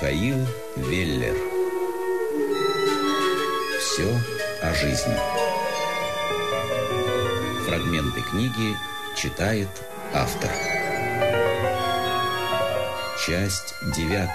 Михаил Веллер. Все о жизни. Фрагменты книги читает автор. Часть 9.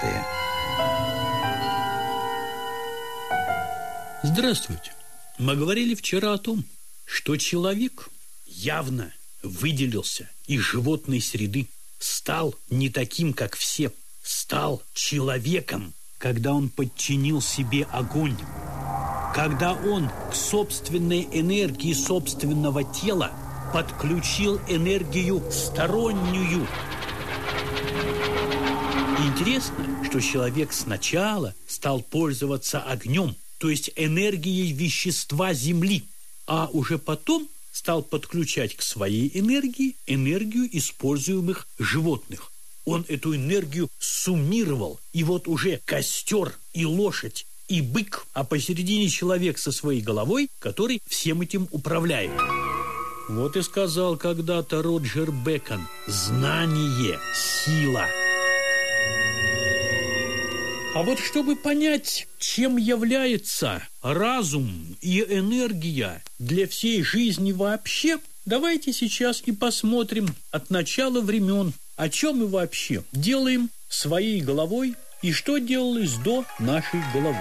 Здравствуйте. Мы говорили вчера о том, что человек явно выделился из животной среды, стал не таким, как все, стал человеком, когда он подчинил себе огонь, когда он к собственной энергии собственного тела подключил энергию стороннюю. Интересно, что человек сначала стал пользоваться огнем, то есть энергией вещества Земли, а уже потом стал подключать к своей энергии энергию используемых животных. Он эту энергию суммировал, и вот уже костер и лошадь, и бык, а посередине человек со своей головой, который всем этим управляет. Вот и сказал когда-то Роджер Бекон: знание – сила. А вот чтобы понять, чем является разум и энергия для всей жизни вообще, давайте сейчас и посмотрим от начала времен, о чем мы вообще делаем своей головой и что делалось до нашей головы.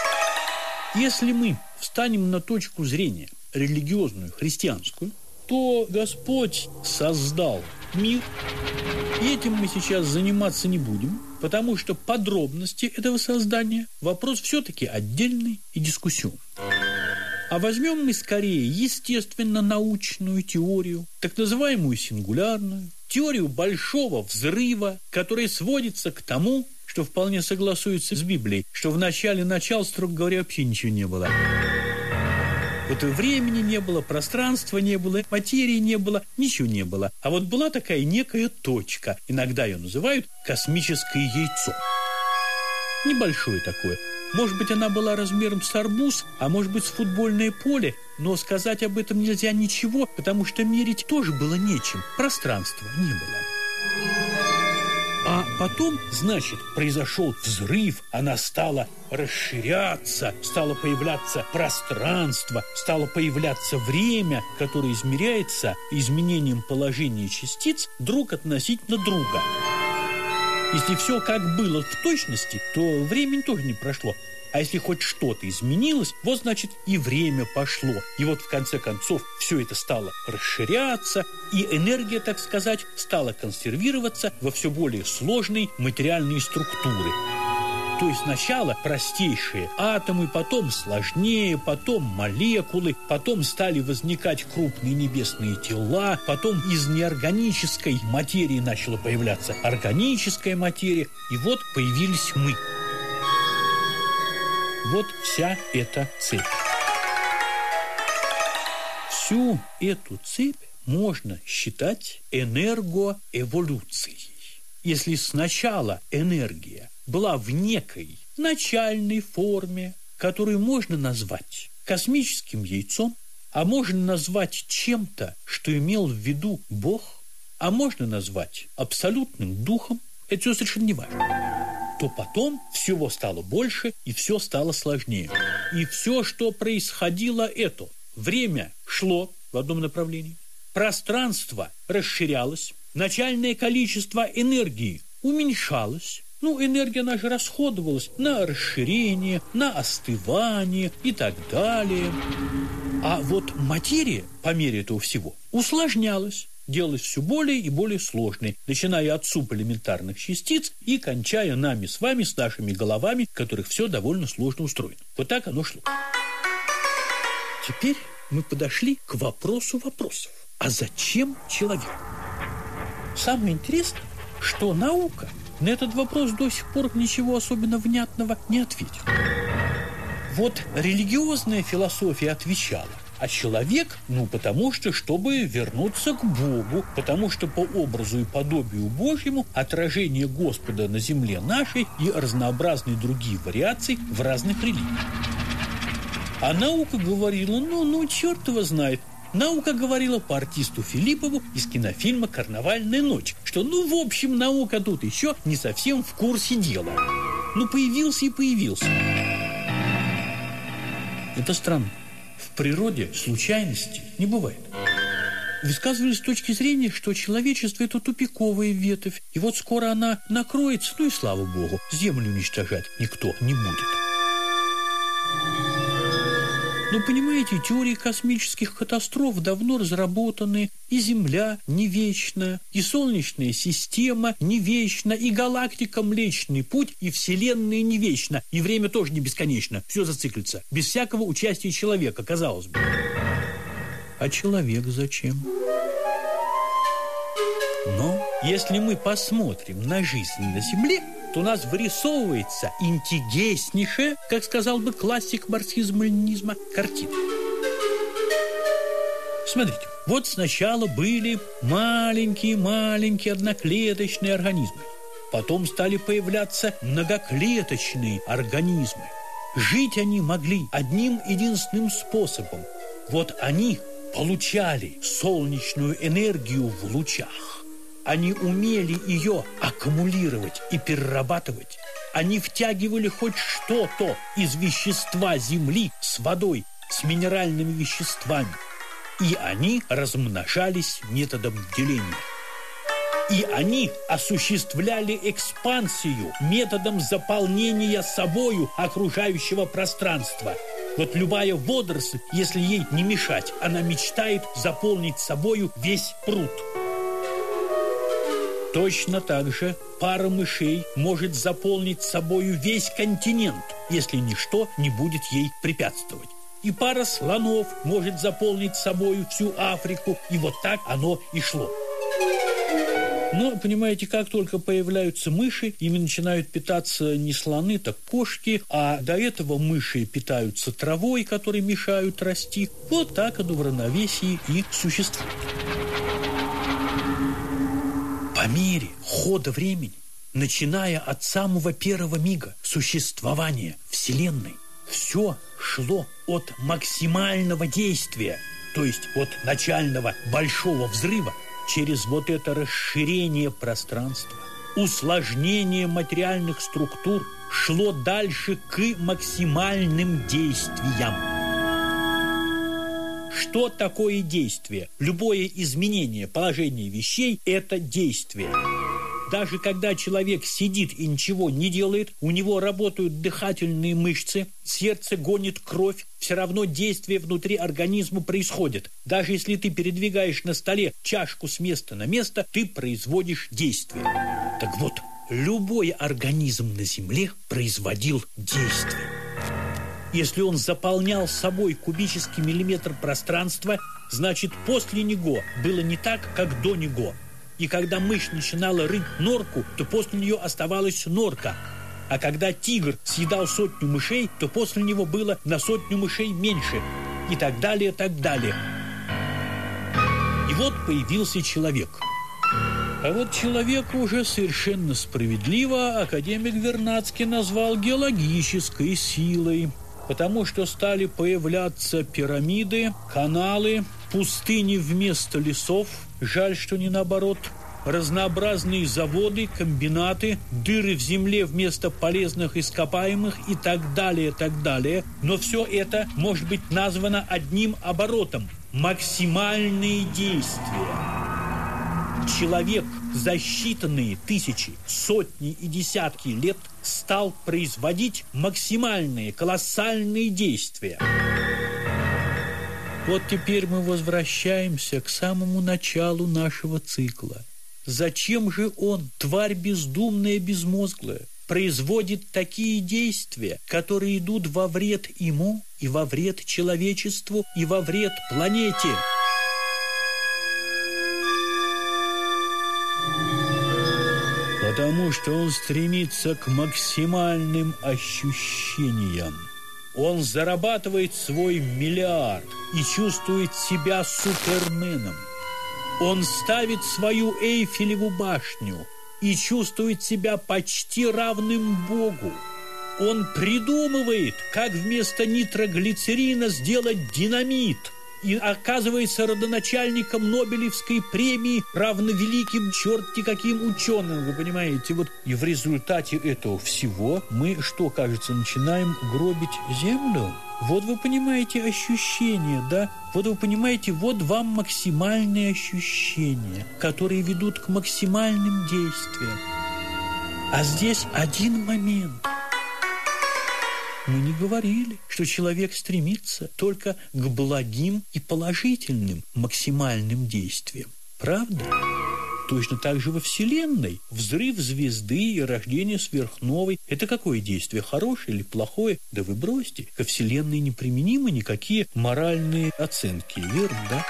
Если мы встанем на точку зрения религиозную, христианскую, то Господь создал мир, и этим мы сейчас заниматься не будем, потому что подробности этого создания – вопрос все-таки отдельный и дискуссионный. А возьмем мы скорее естественно-научную теорию, так называемую сингулярную, теорию большого взрыва, которая сводится к тому, что вполне согласуется с Библией, что в начале начал, строго говоря, вообще ничего не было. Вот и времени не было, пространства не было, материи не было, ничего не было. А вот была такая некая точка, иногда ее называют космическое яйцо. Небольшое такое. Может быть, она была размером с арбуз, а может быть, с футбольное поле, но сказать об этом нельзя ничего, потому что мерить тоже было нечем, пространства не было. А потом, значит, произошел взрыв, она стала расширяться, стало появляться пространство, стало появляться время, которое измеряется изменением положения частиц друг относительно друга. Если все как было в точности, то времени тоже не прошло. А если хоть что-то изменилось, вот, значит, и время пошло. И вот, в конце концов, все это стало расширяться, и энергия, так сказать, стала консервироваться во все более сложные материальные структуры. То есть сначала простейшие атомы, потом сложнее, потом молекулы, потом стали возникать крупные небесные тела, потом из неорганической материи начала появляться органическая материя, и вот появились мы. Вот вся эта цепь. Всю эту цепь можно считать энергоэволюцией. Если сначала энергия была в некой начальной форме, которую можно назвать космическим яйцом, а можно назвать чем-то, что имел в виду Бог, а можно назвать абсолютным духом, это все совершенно не важно, то потом всего стало больше и все стало сложнее. И все, что происходило, это время шло в одном направлении, пространство расширялось, начальное количество энергии уменьшалось. Энергия наша расходовалась на расширение, на остывание и так далее. А вот материя, по мере этого всего, усложнялась, делалась все более и более сложной, начиная от субэлементарных частиц и кончая нами с вами, с нашими головами, в которых все довольно сложно устроено. Вот так оно шло. Теперь мы подошли к вопросу вопросов. А зачем человек? Самое интересное, что наука на этот вопрос до сих пор ничего особенно внятного не ответила. Вот религиозная философия отвечала, а человек, потому что, чтобы вернуться к Богу, потому что по образу и подобию Божьему отражение Господа на земле нашей и разнообразные другие вариации в разных религиях. А наука говорила, черт его знает. Наука говорила по артисту Филиппову из кинофильма «Карнавальная ночь», что, в общем, наука тут еще не совсем в курсе дела. Ну, появился и появился. Это странно. В природе случайности не бывает. Высказывались с точки зрения, что человечество – это тупиковая ветвь, и вот скоро она накроется, ну и слава богу, землю уничтожать никто не будет. Но, понимаете, теории космических катастроф давно разработаны, и Земля не вечна, и Солнечная система не вечна, и галактика Млечный Путь, и Вселенная не вечна, и время тоже не бесконечно, все зациклится, без всякого участия человека, казалось бы. А человек зачем? Но если мы посмотрим на жизнь на Земле, то у нас вырисовывается интереснейшая, как сказал бы классик марксизма-ленинизма, картина. Смотрите, вот сначала были маленькие одноклеточные организмы. Потом стали появляться многоклеточные организмы. Жить они могли одним единственным способом. Вот они получали солнечную энергию в лучах. Они умели ее аккумулировать и перерабатывать. Они втягивали хоть что-то из вещества Земли с водой, с минеральными веществами. И они размножались методом деления. И они осуществляли экспансию методом заполнения собою окружающего пространства. Вот любая водоросль, если ей не мешать, она мечтает заполнить собою весь пруд. Точно так же пара мышей может заполнить собою весь континент, если ничто не будет ей препятствовать. И пара слонов может заполнить собою всю Африку, и вот так оно и шло. Но, понимаете, как только появляются мыши, ими начинают питаться не слоны, так кошки, а до этого мыши питаются травой, которой мешают расти. Вот так оно в равновесии и существует. По мере хода времени, начиная от самого первого мига существования Вселенной, все шло от максимального действия, то есть от начального большого взрыва, через вот это расширение пространства, усложнение материальных структур, шло дальше к максимальным действиям. Что такое действие? Любое изменение положения вещей – это действие. Даже когда человек сидит и ничего не делает, у него работают дыхательные мышцы, сердце гонит кровь, все равно действие внутри организма происходит. Даже если ты передвигаешь на столе чашку с места на место, ты производишь действие. Так вот, любой организм на Земле производил действие. Если он заполнял собой кубический миллиметр пространства, значит, после него было не так, как до него. И когда мышь начинала рыть норку, то после нее оставалась норка. А когда тигр съедал 100 мышей, то после него было на 100 мышей меньше. И так далее, так далее. И вот появился человек. А вот человека уже совершенно справедливо академик Вернадский назвал геологической силой. Потому что стали появляться пирамиды, каналы, пустыни вместо лесов, жаль, что не наоборот, разнообразные заводы, комбинаты, дыры в земле вместо полезных ископаемых и так далее, так далее. Но все это может быть названо одним оборотом – максимальные действия. Человек за считанные тысячи, сотни и десятки лет стал производить максимальные, колоссальные действия. Вот теперь мы возвращаемся к самому началу нашего цикла. Зачем же он, тварь бездумная, безмозглая, производит такие действия, которые идут во вред ему, и во вред человечеству, и во вред планете? Потому что он стремится к максимальным ощущениям. Он зарабатывает свой миллиард и чувствует себя суперменом. Он ставит свою Эйфелеву башню и чувствует себя почти равным Богу. Он придумывает, как вместо нитроглицерина сделать динамит. и оказывается родоначальником Нобелевской премии, равно великим черти каким ученым, вы понимаете. Вот и в результате этого всего мы, что кажется, начинаем гробить Землю. Вот вы понимаете ощущения, да? Вот вы понимаете, вот вам максимальные ощущения, которые ведут к максимальным действиям. А здесь один момент. Мы не говорили, что человек стремится только к благим и положительным максимальным действиям. Правда? Точно так же во Вселенной. Взрыв звезды и рождение сверхновой – это какое действие, хорошее или плохое? Да вы бросьте. Ко Вселенной неприменимы никакие моральные оценки, верно, да?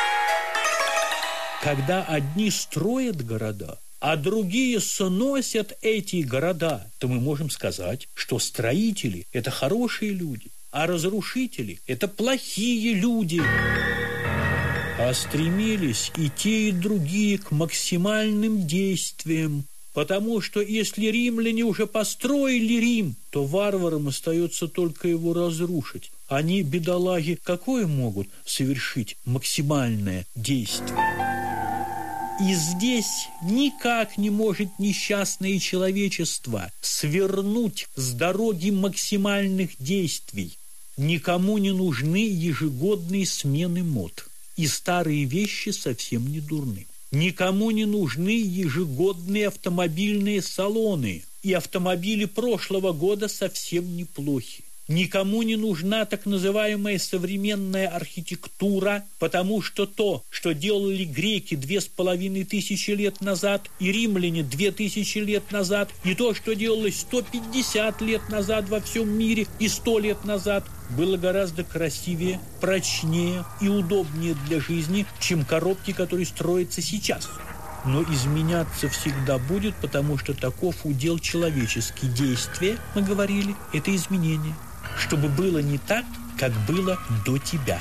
Когда одни строят города, а другие сносят эти города, то мы можем сказать, что строители – это хорошие люди, а разрушители – это плохие люди. А стремились и те, и другие к максимальным действиям, потому что если римляне уже построили Рим, то варварам остается только его разрушить. Они, бедолаги, какое могут совершить максимальное действие? И здесь никак не может несчастное человечество свернуть с дороги максимальных действий. Никому не нужны ежегодные смены мод. И старые вещи совсем не дурны. Никому не нужны ежегодные автомобильные салоны. И автомобили прошлого года совсем неплохи. Никому не нужна так называемая современная архитектура, потому что то, что делали греки 2500 лет назад и римляне 2000 лет назад, и то, что делалось 150 лет назад во всем мире и 100 лет назад, было гораздо красивее, прочнее и удобнее для жизни, чем коробки, которые строятся сейчас. Но изменяться всегда будет, потому что таков удел человеческий. Действие, мы говорили, это изменение. Чтобы было не так, как было до тебя.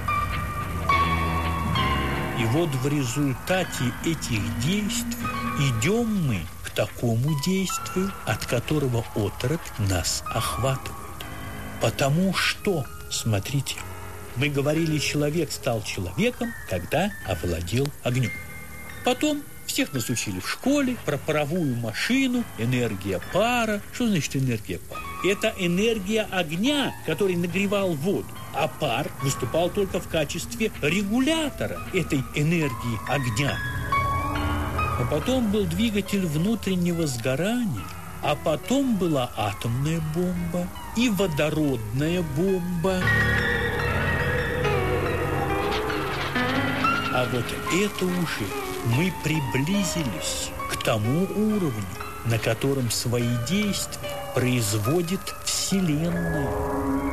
И вот в результате этих действий идем мы к такому действию, от которого оторопь нас охватывает. Потому что, смотрите, мы говорили, человек стал человеком, когда овладел огнем. Потом всех нас учили в школе про паровую машину, энергия пара. Что значит энергия пара? Это энергия огня, который нагревал воду, а пар выступал только в качестве регулятора этой энергии огня. А потом был двигатель внутреннего сгорания, а потом была атомная бомба и водородная бомба. А вот это уже мы приблизились к тому уровню, на котором свои действия производит Вселенная.